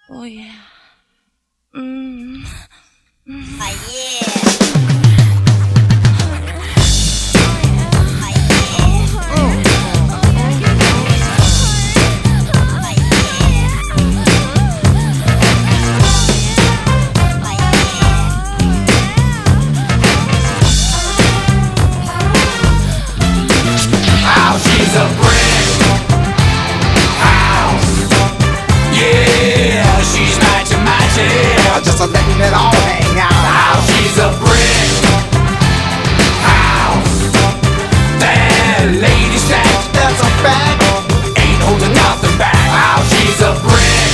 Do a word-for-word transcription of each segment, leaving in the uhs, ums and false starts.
Oh yeah. Mm. Mm. Oh yeah. She's a brick house. Yeah, she's matchy matchy. Just a letting it all hang out. How she's a brick house. That lady stacked, That's a fact. ain't holding nothing back. How she's a brick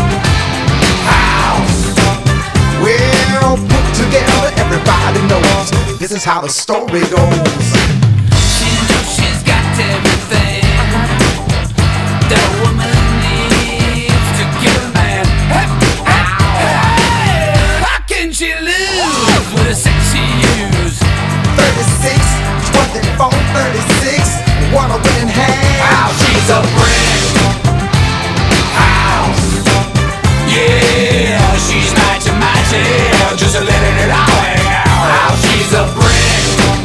house. Well put together, everybody knows this is how the story goes. She knows she's got everything that a woman needs to get a man. Hey, hey, hey. How can she lose with a sexy use? thirty-six, twenty-four, thirty-six, what a winning hand. How she's a brick house. Yeah, she's matchy matchy, just letting it all hang out. How she's a brick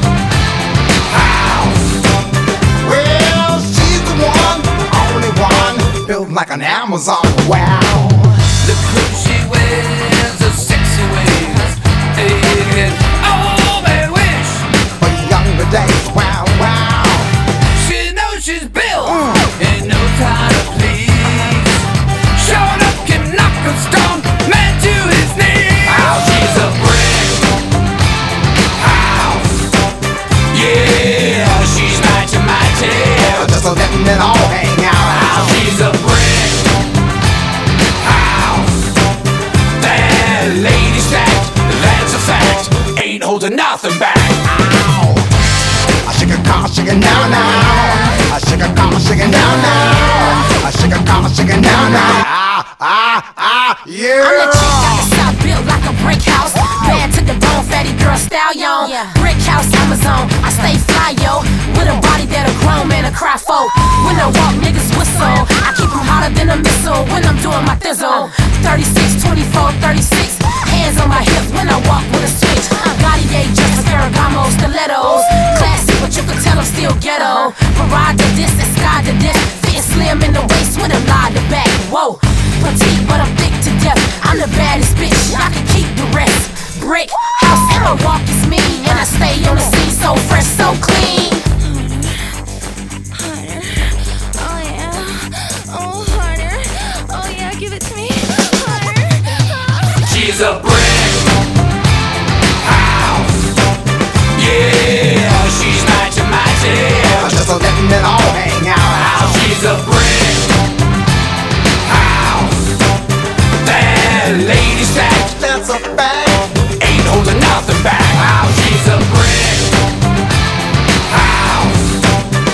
house. Well, she's the one, only one, built like an Amazon. Wow. Look who she wears, a sexy ways. And oh man, wish For younger days, wow, wow. she knows she's built. Ain't no time to please. Showing up can knock a stone man to his knees. How she's a brick house. Yeah, she's matchy matchy. Just a letting it all hang out. How she's a brick house. That lady stacked, that's a fact. Ain't holding nothing back. Ow. I shake a car, shake it now, now. I shake a car, shake it now, now. I shake a car, shake it now, now. Ah, ah, ah, yeah. I'm the chick out the south, built like a brick house. Bad to the bone, fatty girl stallion. Brick house, Amazon, I stay fly, yo. With a body that a grown man a cry for. When I walk, niggas whistle. I keep them hotter than a missile when I'm doing my thizzle. thirty-six, twenty-four, thirty-six. Hands on my hips when I walk with a switch. Cartier, just a Ferragamo, stilettos. Classy, but you can tell I'm still ghetto. Parade to this and sky to this. Fitting slim in the waist with a lie to back. Whoa, petite, but I'm thick to death. I'm the baddest bitch, I can keep the rest. Brick house, and my walk is mean. And I stay on the scene so fresh, so clean. Harder. Oh yeah. Oh harder. Oh yeah, give it to me. Harder. Oh. She's a brick house. Yeah, she's matchy matchy. Just a letting it all hang out. How she's a brick house. That lady stacked, That's a fact. ain't holding nothing back. How she's a brick house.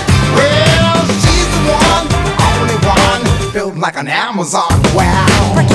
Well, she's the one, only one, built like an Amazon. Wow. Brick